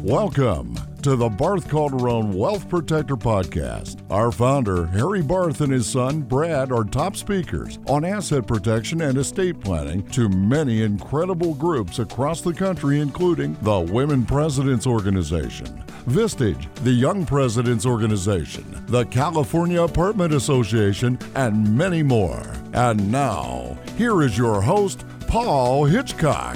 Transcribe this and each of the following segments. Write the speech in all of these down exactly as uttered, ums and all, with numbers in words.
Welcome to the Barth Calderon Wealth Protector Podcast. Our founder, Harry Barth, and his son, Brad, are top speakers on asset protection and estate planning to many incredible groups across the country, including the Women Presidents Organization, Vistage, the Young Presidents Organization, the California Apartment Association, and many more. And now, here is your host, Paul Hitchcock.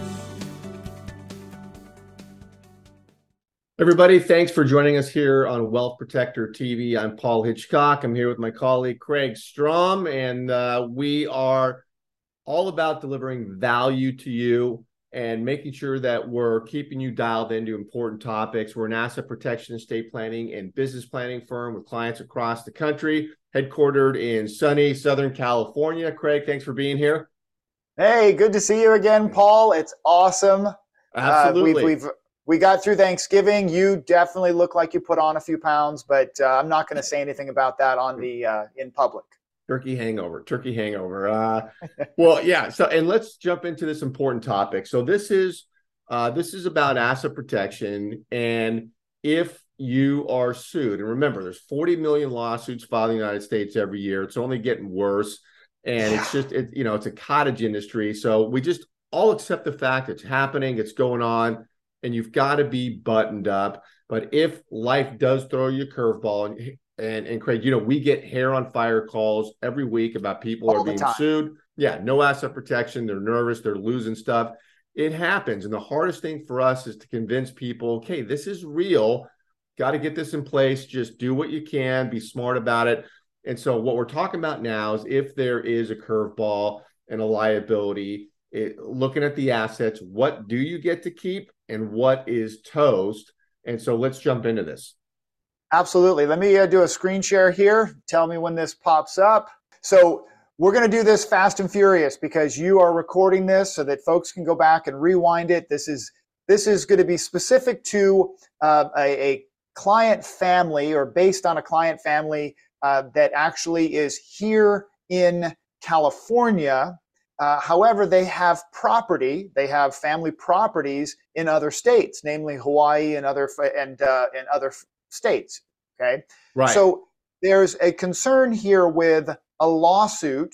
Everybody, thanks for joining us here on Wealth Protector T V. I'm Paul Hitchcock. I'm here with my colleague, Craig Strom, and uh, we are all about delivering value to you and making sure that we're keeping you dialed into important topics. We're an asset protection, estate planning, and business planning firm with clients across the country, headquartered in sunny Southern California. Craig, thanks for being here. Hey, good to see you again, Paul. It's awesome. Absolutely. Uh, we've, we've We got through Thanksgiving. You definitely look like you put on a few pounds, but uh, I'm not going to say anything about that on the uh, in public. Turkey hangover, turkey hangover. Uh, well, yeah. So, and let's jump into this important topic. So, this is uh, this is about asset protection, and if you are sued, and remember, there's forty million lawsuits filed in the United States every year. It's only getting worse, and it's just it, you know, it's a cottage industry. So, we just all accept the fact it's happening, it's going on. And you've got to be buttoned up. But if life does throw you a curveball, and, and and Craig, you know, we get hair on fire calls every week about people All are being time. sued. Yeah, no asset protection. They're nervous. They're losing stuff. It happens. And the hardest thing for us is to convince people, okay, this is real. Got to get this in place. Just do what you can. Be smart about it. And so what we're talking about now is if there is a curveball and a liability, it, looking at the assets, what do you get to keep? And what is toast? And so let's jump into this. Absolutely. Let me uh, do a screen share here. Tell me when this pops up. So we're going to do this fast and furious because you are recording this so that folks can go back and rewind it. This is this is going to be specific to uh, a, a client family or based on a client family uh, that actually is here in California. Uh, however, they have property, they have family properties in other states, namely Hawaii and other and uh, and other states. Okay, right. So there's a concern here with a lawsuit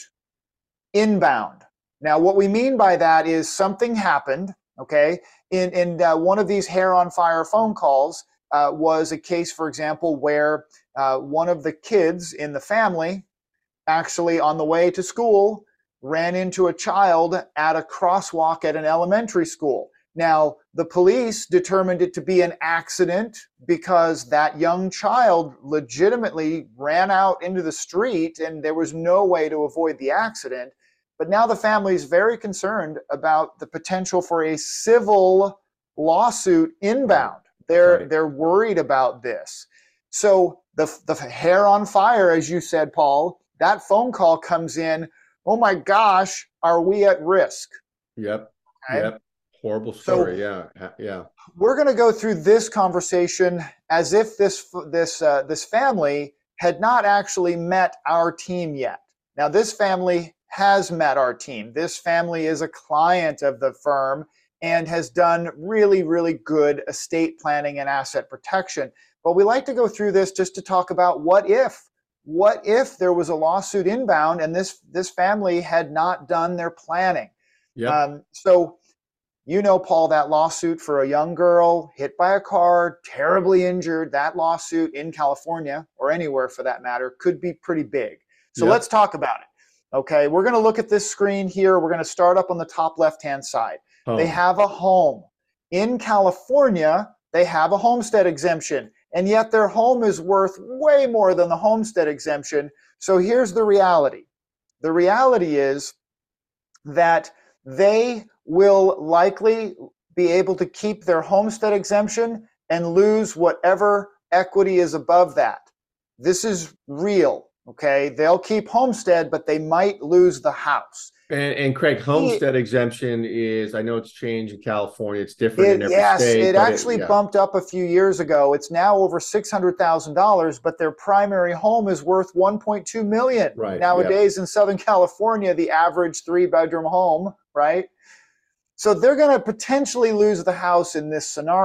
inbound. Now, what we mean by that is something happened. Okay, in in uh, one of these hair on fire phone calls uh, was a case, for example, where uh, one of the kids in the family actually on the way to school ran into a child at a crosswalk at an elementary school. Now, the police determined it to be an accident because that young child legitimately ran out into the street and there was no way to avoid the accident. But now the family is very concerned about the potential for a civil lawsuit inbound. They're, right. they're worried about this. So the, the hair on fire, as you said, Paul, that phone call comes in. Oh my gosh, are we at risk? Yep. Okay. Yep. Horrible story. So yeah. Yeah. We're going to go through this conversation as if this this uh, this family had not actually met our team yet. Now, this family has met our team. This family is a client of the firm and has done really, really good estate planning and asset protection. But we like to go through this just to talk about what if. What if there was a lawsuit inbound and this this family had not done their planning? Yep. Um, so, you know, Paul, that lawsuit for a young girl hit by a car, terribly injured, that lawsuit in California or anywhere for that matter could be pretty big. So Yep. Let's talk about it. Okay, we're going to look at this screen here. We're going to start up on the top left-hand side. Home. They have a home. In California, they have a homestead exemption. And yet their home is worth way more than the homestead exemption. So here's the reality. The reality is that they will likely be able to keep their homestead exemption and lose whatever equity is above that. This is real, okay? They'll keep homestead, but they might lose the house. And, and Craig, homestead exemption is, I know it's changed in California. It's different It, in every yes, state. it but actually it, yeah. bumped up a few years ago. It's now over six hundred thousand dollars, but their primary home is worth one point two million dollars. Right, Nowadays in Southern California, the average three-bedroom home, right? So they're going to potentially lose the house in this scenario.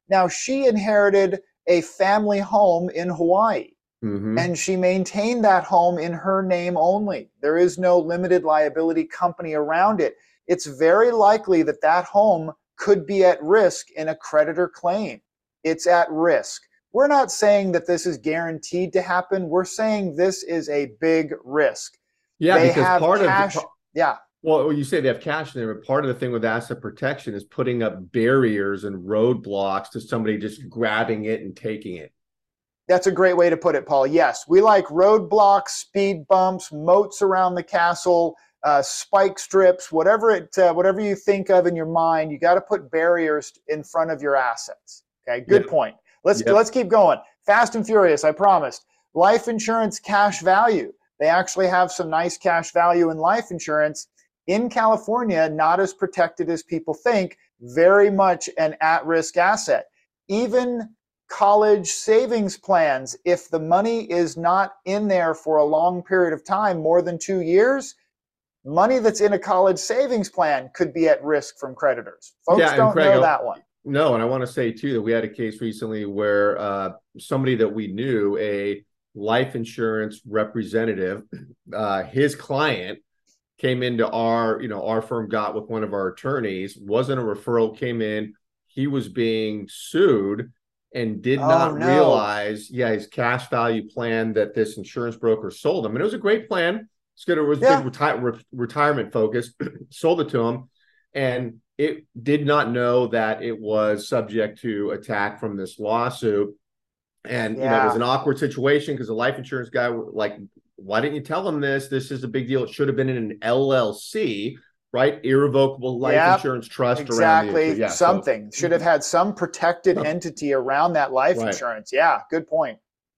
Now, she inherited a family home in Hawaii. Mm-hmm. And she maintained that home in her name only. There is no limited liability company around it. It's very likely that that home could be at risk in a creditor claim. It's at risk. We're not saying that this is guaranteed to happen. We're saying this is a big risk. Yeah, they because have part cash, of the, yeah. Well, you say they have cash in there, but part of the thing with asset protection is putting up barriers and roadblocks to somebody just grabbing it and taking it. That's a great way to put it, Paul. Yes, we like roadblocks, speed bumps, moats around the castle, uh, spike strips, whatever it, uh, whatever you think of in your mind. You got to put barriers in front of your assets. Okay, good Yep. point. Let's Yep. let's keep going. Fast and furious. I promised. Life insurance cash value. They actually have some nice cash value in life insurance in California. Not as protected as people think. Very much an at-risk asset. Even college savings plans, if the money is not in there for a long period of time, more than two years, money that's in a college savings plan could be at risk from creditors. Folks Yeah, and don't Craig, know I- that one. No, and I want to say too that we had a case recently where uh, somebody that we knew, a life insurance representative, uh, his client came into our, you know, our firm got with one of our attorneys, wasn't a referral, came in, he was being sued and did Oh, not no. realize, yeah, his cash value plan that this insurance broker sold him. And it was a great plan. It's good. It was Yeah. big reti- re- retirement focused, sold it to him. And it did not know that it was subject to attack from this lawsuit. And, you know, it was Yeah. an awkward situation because the life insurance guy, like, why didn't you tell him this? This is a big deal. It should have been in an L L C, right? Irrevocable life Yep, insurance trust around the Exactly. issue. Yeah, so- Something should have had some protected Some- entity around that life Right. insurance. Yeah, good point.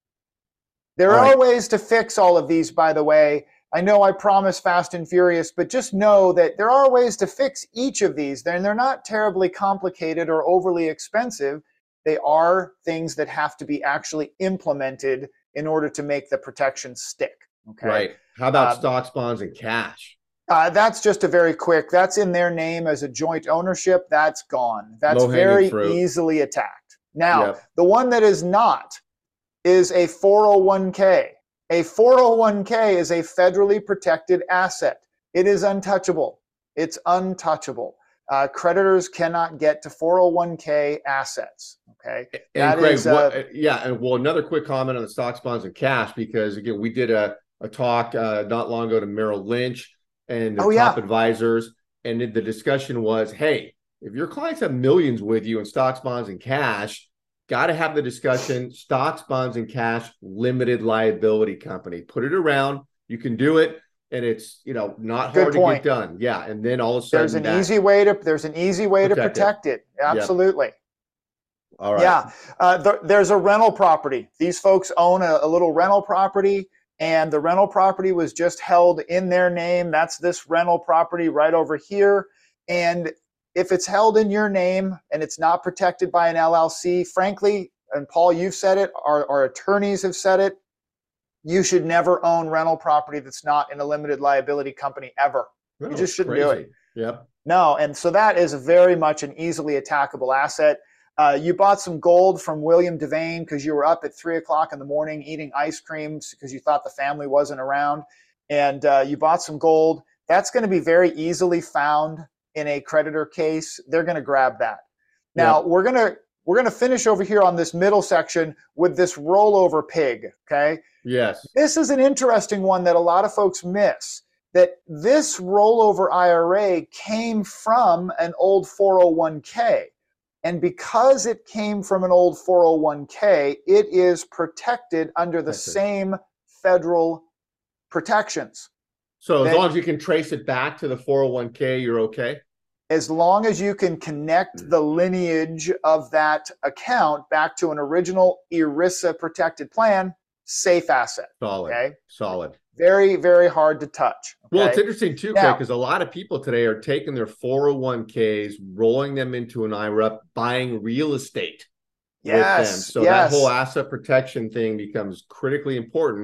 There All are right. ways to fix all of these, by the way. I know I promise Fast and Furious, but just know that there are ways to fix each of these. They're, they're not terribly complicated or overly expensive. They are things that have to be actually implemented in order to make the protection stick. Okay. Right. How about Um, stocks, bonds, and cash? Uh, that's just a very quick, that's in their name as a joint ownership. That's gone. That's Low-hanging very fruit. easily attacked. Now, Yep. the one that is not is a four oh one k. A four oh one k is a federally protected asset. It is untouchable. It's untouchable. Uh, creditors cannot get to four oh one k assets. Okay. And That Craig, is, what, uh, yeah, and well, another quick comment on the stocks, bonds, and cash, because again, we did a, a talk uh, not long ago to Merrill Lynch and the Oh, top yeah. advisors, and the discussion was, hey, if your clients have millions with you in stocks, bonds, and cash, got to have the discussion, stocks, bonds, and cash, limited liability company. Put it around. You can do it. And it's, you know, not Good hard to point. get done. Yeah. And then all of a sudden There's an that- easy way to there's an easy way to Protect it. protect it. Absolutely. all right. Yeah, uh, th- there's a rental property. These folks own a, a little rental property, and the rental property was just held in their name. That's this rental property right over here. And if it's held in your name and it's not protected by an L L C, frankly, and Paul, you've said it, our, our attorneys have said it, you should never own rental property that's not in a limited liability company ever. No, You just it's shouldn't do it. crazy. Yep. No, and so that is very much an easily attackable asset. Uh, you bought some gold from William Devane because you were up at three o'clock in the morning eating ice creams because you thought the family wasn't around, and uh, you bought some gold. That's going to be very easily found in a creditor case. They're going to grab that. Now Yep. we're gonna we're gonna finish over here on this middle section with this rollover pig. Okay. Yes. This is an interesting one that a lot of folks miss, that this rollover I R A came from an old four oh one k. And because it came from an old four oh one k, it is protected under the Protected. same federal protections. So as That- long as you can trace it back to the four oh one k, you're okay. As long as you can connect the lineage of that account back to an original ERISA protected plan, safe asset. Solid. Okay. Solid. Very, very hard to touch. Well, okay? it's interesting too, Now- Craig, because a lot of people today are taking their four oh one k's, rolling them into an I R A, buying real estate with them. Yes, So yes. that whole asset protection thing becomes critically important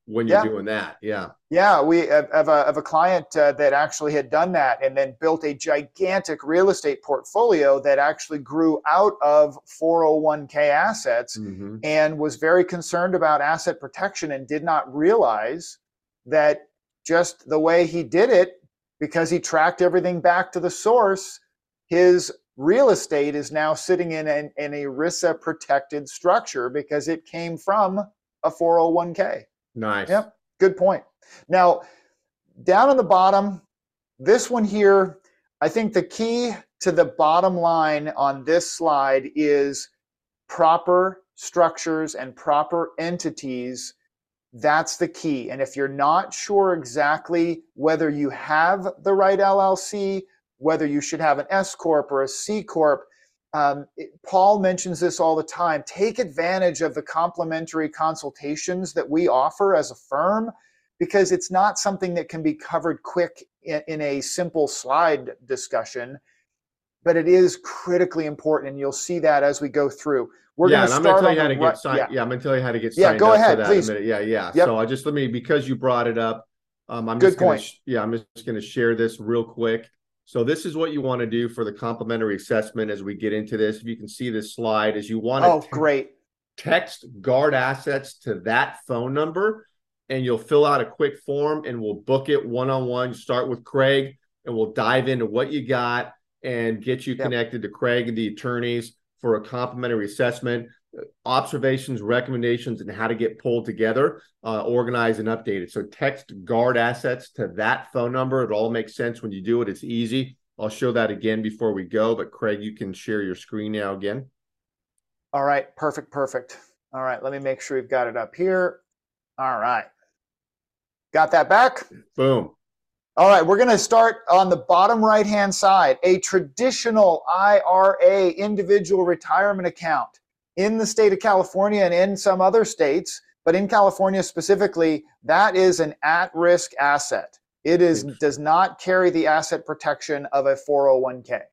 when you're Yeah. doing that. Yeah. Yeah, we have, have, a, have a client uh, that actually had done that and then built a gigantic real estate portfolio that actually grew out of four oh one k assets Mm-hmm. and was very concerned about asset protection and did not realize that just the way he did it, because he tracked everything back to the source, his real estate is now sitting in an in a R I S A protected structure because it came from a four oh one k. Nice. Yep, good point. Now, down on the bottom, this one here, I think the key to the bottom line on this slide is proper structures and proper entities. That's the key. And if you're not sure exactly whether you have the right L L C, whether you should have an S Corp or a C Corp, um, it, Paul mentions this all the time. Take advantage of the complimentary consultations that we offer as a firm, because it's not something that can be covered quick in, in a simple slide discussion, but it is critically important, and you'll see that as we go through. We're yeah, going to and start I'm going to tell you how to right, get signed. yeah. yeah, I'm going to tell you how to get Yeah, signed go up ahead, for that please. in a minute. Yeah, yeah. Yep. So I just let me because you brought it up. Um, I'm Good just going point. to yeah, I'm just going to share this real quick. So this is what you want to do for the complimentary assessment as we get into this. If you can see this slide, is you want to Oh, great. text Guard Assets to that phone number, and you'll fill out a quick form, and we'll book it one-on-one. Start with Craig, and we'll dive into what you got and get you Yep. connected to Craig and the attorneys for a complimentary assessment, observations, recommendations, and how to get pulled together, uh, organized, and updated. So text Guard Assets to that phone number. It all makes sense when you do it. It's easy. I'll show that again before we go, but Craig, you can share your screen now again. All right, perfect, perfect. All right, let me make sure we've got it up here. All right. Got that back? Boom. All right, we're going to start on the bottom right-hand side. A traditional I R A, individual retirement account in the state of California and in some other states, but in California specifically, that is an at-risk asset. It is does not carry the asset protection of a four oh one k.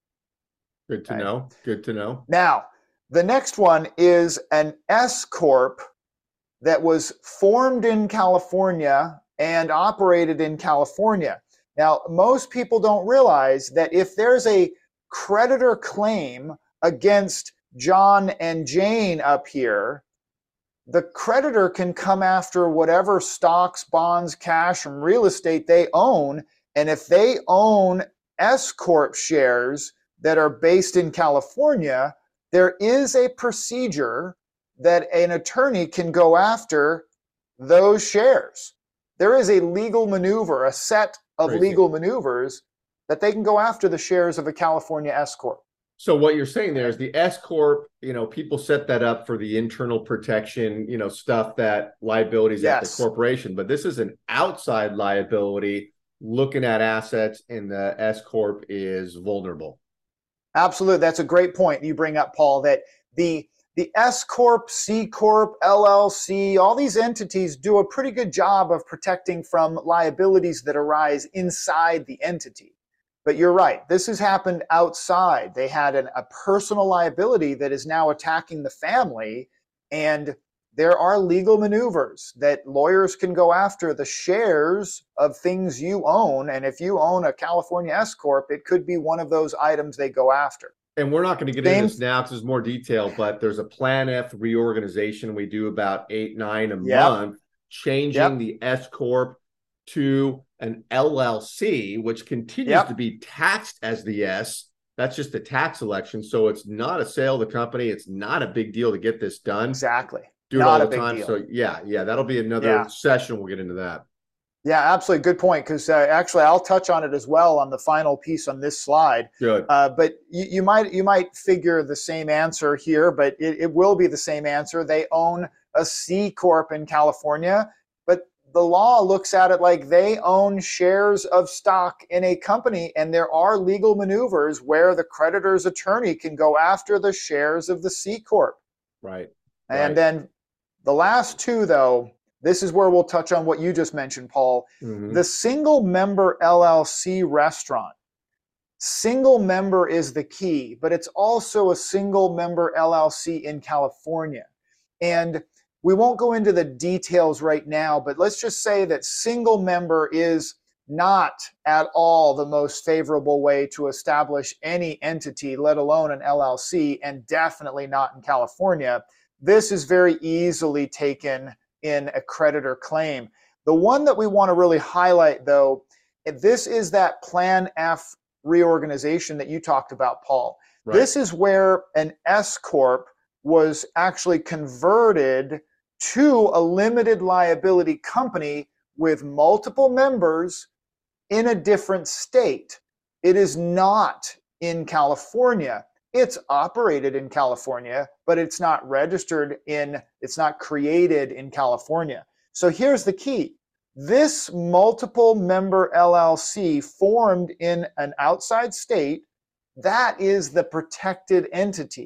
Good to Okay. know. Good to know. Now, the next one is an S Corp that was formed in California and operated in California. Now, most people don't realize that if there's a creditor claim against John and Jane up here, the creditor can come after whatever stocks, bonds, cash, and real estate they own. And if they own S Corp shares that are based in California, there is a procedure that an attorney can go after those shares. There is a legal maneuver, a set of Crazy. legal maneuvers that they can go after the shares of a California S Corp. So what you're saying there is the S Corp, you know, people set that up for the internal protection, you know, stuff that liabilities at Yes. the corporation, but this is an outside liability looking at assets, and the S Corp is vulnerable. Absolutely. That's a great point you bring up, Paul, that the the S Corp, C Corp, L L C, all these entities do a pretty good job of protecting from liabilities that arise inside the entity. But you're right. This has happened outside. They had an, a personal liability that is now attacking the family, and there are legal maneuvers that lawyers can go after the shares of things you own. And if you own a California S Corp, it could be one of those items they go after. And we're not going to get Same. into this now because there's more detail, but there's a Plan F reorganization. We do about eight, nine a Yep. month, changing Yep. the S Corp to an L L C, which continues Yep. to be taxed as the S. That's just a tax election. So it's not a sale of the company. It's not a big deal to get this done. Exactly. Do it Not all a the big time. deal. So yeah, yeah, that'll be another Yeah. session. We'll get into that. Yeah, absolutely. Good point. Because uh, actually, I'll touch on it as well on the final piece on this slide. Good. Uh, but you, you might you might figure the same answer here, but it, it will be the same answer. They own a C Corp in California, but the law looks at it like they own shares of stock in a company, and there are legal maneuvers where the creditor's attorney can go after the shares of the C Corp. Right. And Right. then the last two, though, this is where we'll touch on what you just mentioned, Paul. Mhm. The single member L L C restaurant. Single member is the key, but it's also a single member L L C in California. And we won't go into the details right now, but let's just say that single member is not at all the most favorable way to establish any entity, let alone an L L C, and definitely not in California. This is very easily taken in a creditor claim. The one that we want to really highlight, though, this is that Plan F reorganization that you talked about, Paul. Right. This is where an S corp was actually converted to a limited liability company with multiple members in a different state. It is not in California. It's operated in California, but it's not registered in, it's not created in California. So here's the key. This multiple member L L C formed in an outside state, that is the protected entity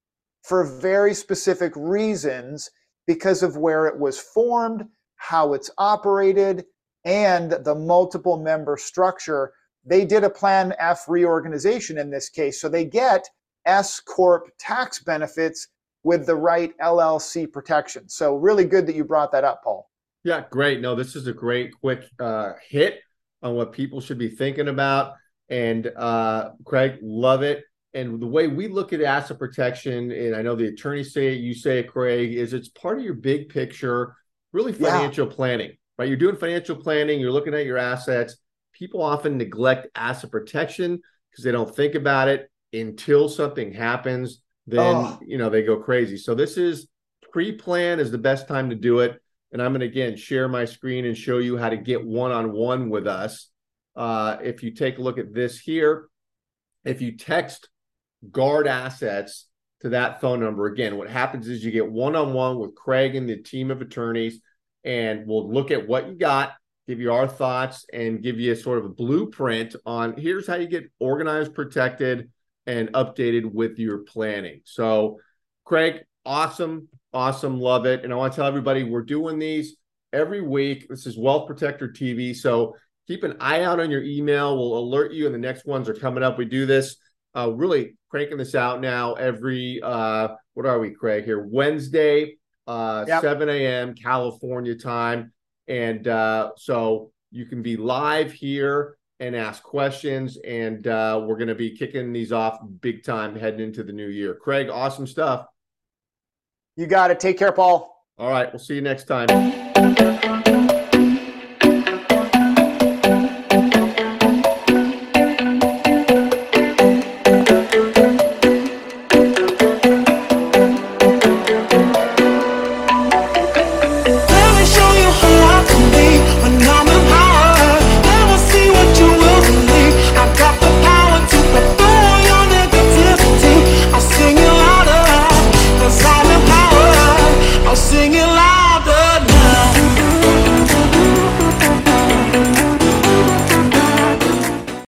for very specific reasons because of where it was formed, how it's operated, and the multiple member structure. They did a Plan F reorganization in this case, so they get S corp tax benefits with the right L L C protection. So really good that you brought that up, Paul. Yeah, great. No, this is a great quick uh, hit on what people should be thinking about. And uh, Craig, love it. And the way we look at asset protection, and I know the attorneys say it, you say it, Craig, is it's part of your big picture, really financial yeah. planning, right? You're doing financial planning, you're looking at your assets. People often neglect asset protection because they don't think about it until something happens. Then, oh. you know, they go crazy. So this is pre-plan is the best time to do it. And I'm going to, again, share my screen and show you how to get one-on-one with us. Uh, if you take a look at this here, if you text Guard Assets to that phone number, again, what happens is you get one-on-one with Craig and the team of attorneys, and we'll look at what you got, give you our thoughts, and give you a sort of a blueprint on here's how you get organized, protected, and updated with your planning. So, Craig, awesome. Awesome. Love it. And I want to tell everybody we're doing these every week. This is Wealth Protector T V. So keep an eye out on your email. We'll alert you, and the next ones are coming up. We do this, uh, really cranking this out now every, uh, what are we, Craig, here? Wednesday, uh, yep. seven a.m. California time. And uh, so you can be live here and ask questions. And uh, we're going to be kicking these off big time heading into the new year. Craig, awesome stuff. You got it. Take care, Paul. All right. We'll see you next time.